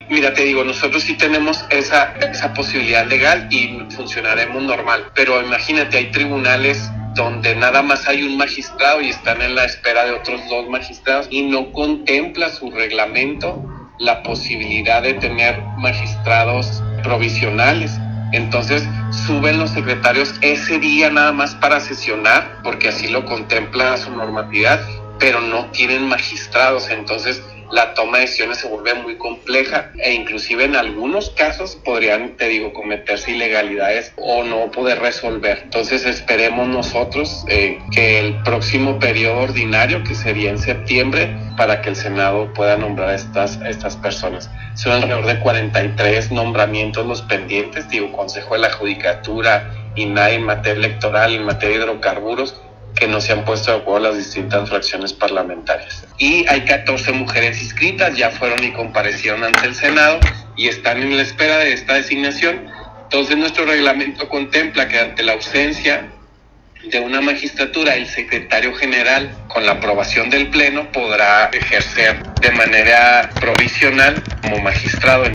Mira, te digo, nosotros sí tenemos esa posibilidad legal y funcionaremos normal, pero imagínate, hay tribunales donde nada más hay un magistrado y están en la espera de otros 2 magistrados y no contempla su reglamento la posibilidad de tener magistrados provisionales. Entonces suben los secretarios ese día nada más para sesionar, porque así lo contempla su normatividad, pero no tienen magistrados. Entonces la toma de decisiones se vuelve muy compleja e inclusive en algunos casos podrían, te digo, cometerse ilegalidades o no poder resolver. Entonces esperemos nosotros que el próximo periodo ordinario, que sería en septiembre, para que el Senado pueda nombrar a estas personas. Son alrededor de 43 nombramientos los pendientes, digo, Consejo de la Judicatura, INAI en materia electoral, en materia de hidrocarburos, que no se han puesto de acuerdo las distintas fracciones parlamentarias. Y hay 14 mujeres inscritas, ya fueron y comparecieron ante el Senado y están en la espera de esta designación. Entonces nuestro reglamento contempla que ante la ausencia de una magistratura, el secretario general, con la aprobación del Pleno, podrá ejercer de manera provisional como magistrado.